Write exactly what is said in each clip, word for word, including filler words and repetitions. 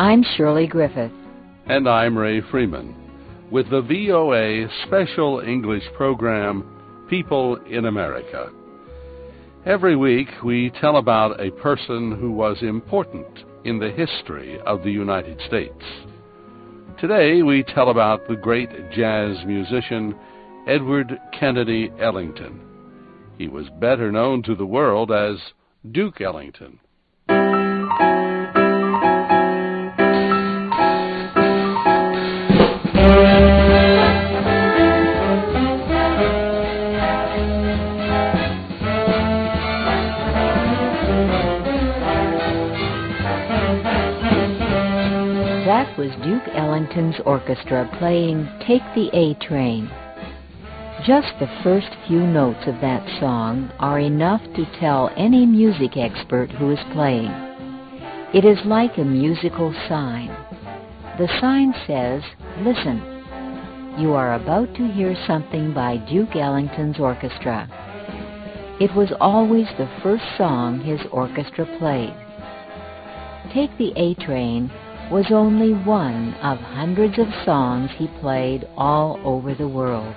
I'm Shirley Griffith. And I'm Ray Freeman, with the V O A special English program, People in America. Every week we tell about a person who was important in the history of the United States. Today we tell about the great jazz musician Edward Kennedy Ellington. He was better known to the world as Duke Ellington. That was Duke Ellington's orchestra playing Take the A Train. Just the first few notes of that song are enough to tell any music expert who is playing. It is like a musical sign. The sign says, "Listen, you are about to hear something by Duke Ellington's orchestra." It was always the first song his orchestra played. Take the A Train was only one of hundreds of songs he played all over the world.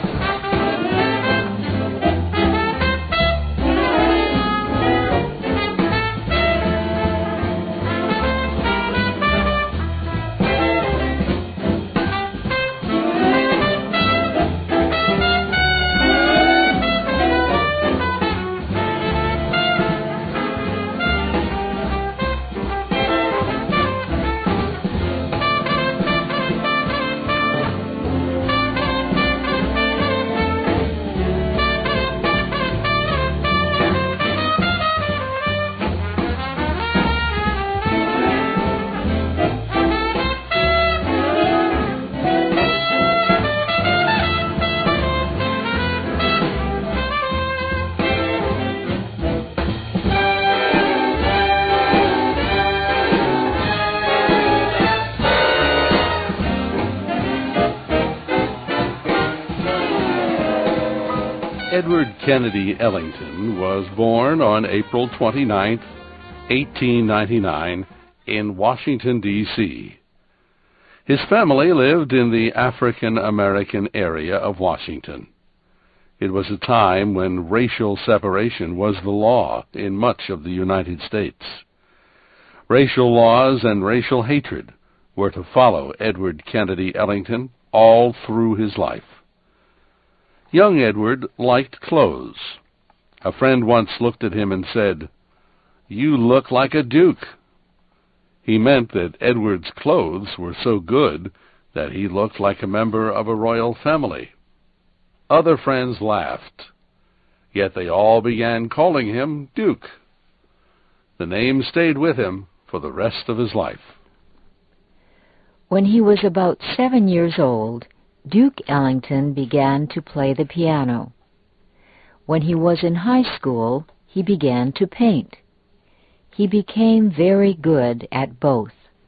Edward Kennedy Ellington was born on April twenty-ninth, eighteen ninety-nine, in Washington, D C His family lived in the African-American area of Washington. It was a time when racial separation was the law in much of the United States. Racial laws and racial hatred were to follow Edward Kennedy Ellington all through his life. Young Edward liked clothes. A friend once looked at him and said, "You look like a duke." He meant that Edward's clothes were so good that he looked like a member of a royal family. Other friends laughed, yet they all began calling him Duke. The name stayed with him for the rest of his life. When he was about seven years old, Duke Ellington began to play the piano. When he was in high school, he began to paint. He became very good at both.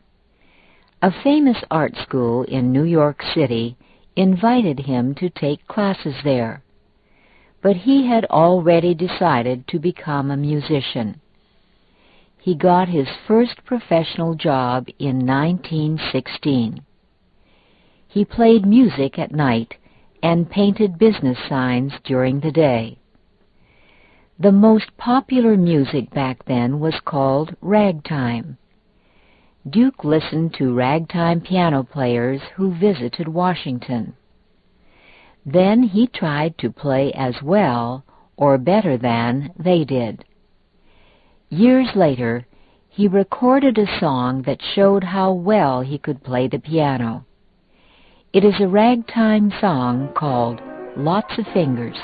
A famous art school in New York City invited him to take classes there, but he had already decided to become a musician. He got his first professional job in nineteen sixteen. He played music at night and painted business signs during the day. The most popular music back then was called ragtime. Duke listened to ragtime piano players who visited Washington. Then he tried to play as well or better than they did. Years later, he recorded a song that showed how well he could play the piano. It is a ragtime song called "Lots of Fingers."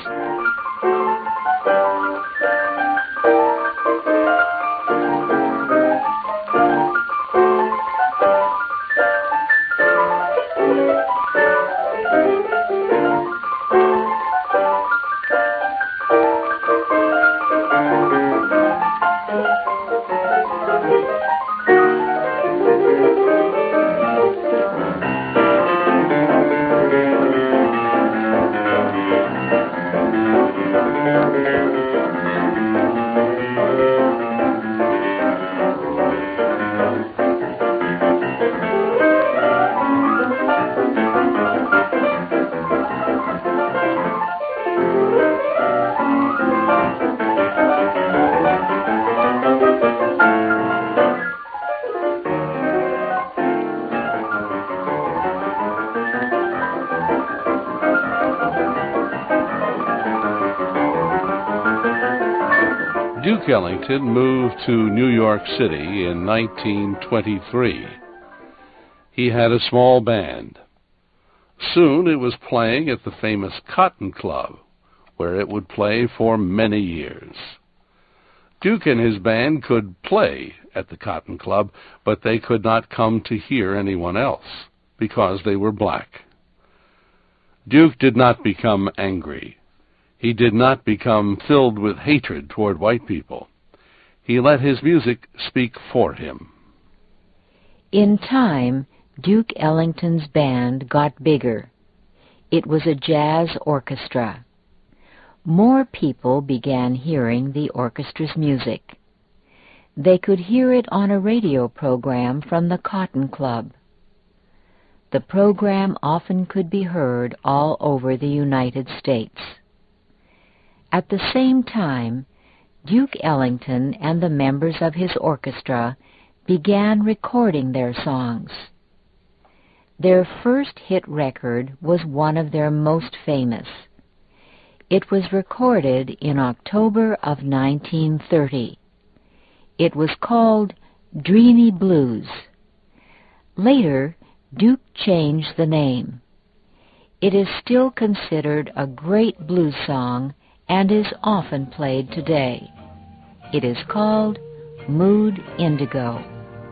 Duke Ellington moved to New York City in nineteen twenty-three. He had a small band. Soon it was playing at the famous Cotton Club, where it would play for many years. Duke and his band could play at the Cotton Club, but they could not come to hear anyone else, because they were black. Duke did not become angry. He did not become filled with hatred toward white people. He let his music speak for him. In time, Duke Ellington's band got bigger. It was a jazz orchestra. More people began hearing the orchestra's music. They could hear it on a radio program from the Cotton Club. The program often could be heard all over the United States. At the same time, Duke Ellington and the members of his orchestra began recording their songs. Their first hit record was one of their most famous. It was recorded in October of nineteen thirty. It was called Dreamy Blues. Later, Duke changed the name. It is still considered a great blues song and is often played today. It is called Mood Indigo.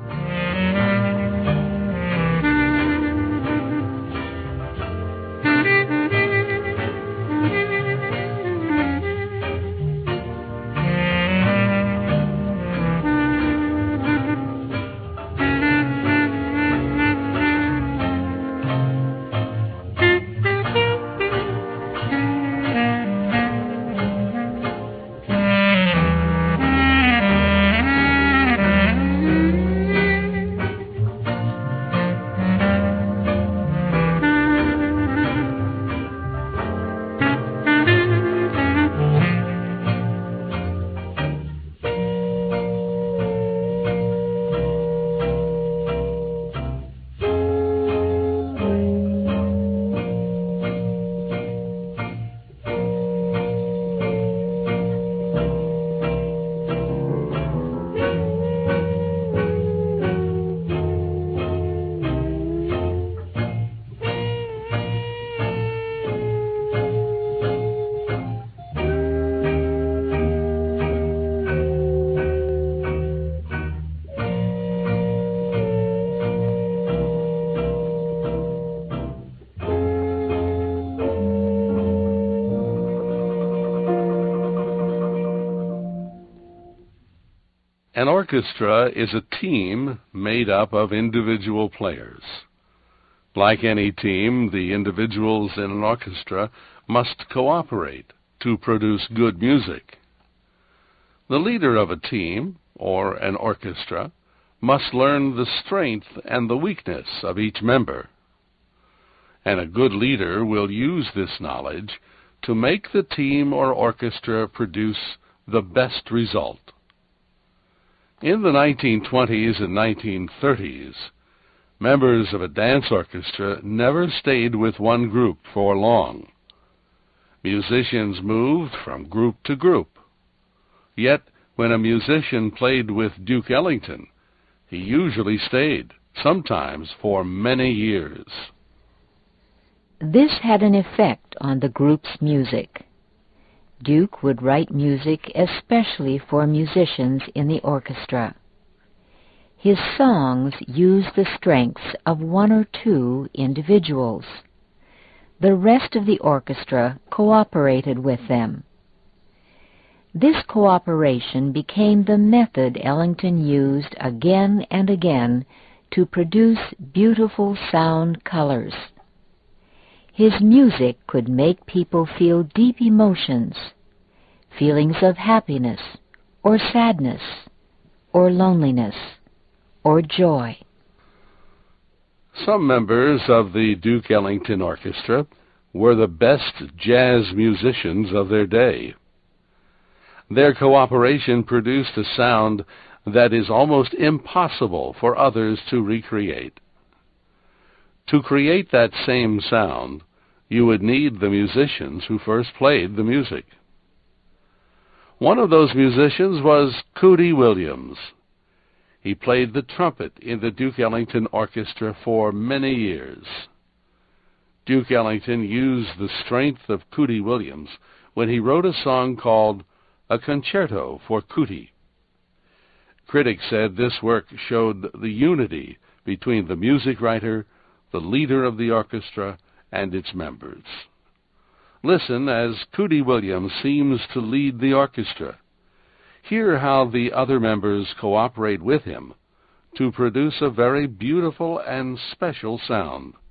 An orchestra is a team made up of individual players. Like any team, the individuals in an orchestra must cooperate to produce good music. The leader of a team, or an orchestra, must learn the strength and the weakness of each member. And a good leader will use this knowledge to make the team or orchestra produce the best result. In the nineteen twenties and nineteen thirties, members of a dance orchestra never stayed with one group for long. Musicians moved from group to group. Yet, when a musician played with Duke Ellington, he usually stayed, sometimes for many years. This had an effect on the group's music. Duke would write music especially for musicians in the orchestra. His songs used the strengths of one or two individuals. The rest of the orchestra cooperated with them. This cooperation became the method Ellington used again and again to produce beautiful sound colors. His music could make people feel deep emotions, feelings of happiness, or sadness, or loneliness, or joy. Some members of the Duke Ellington Orchestra were the best jazz musicians of their day. Their cooperation produced a sound that is almost impossible for others to recreate. To create that same sound, you would need the musicians who first played the music. One of those musicians was Cootie Williams. He played the trumpet in the Duke Ellington Orchestra for many years. Duke Ellington used the strength of Cootie Williams when he wrote a song called A Concerto for Cootie. Critics said this work showed the unity between the music writer, the leader of the orchestra, and its members. Listen as Cootie Williams seems to lead the orchestra. Hear how the other members cooperate with him to produce a very beautiful and special sound.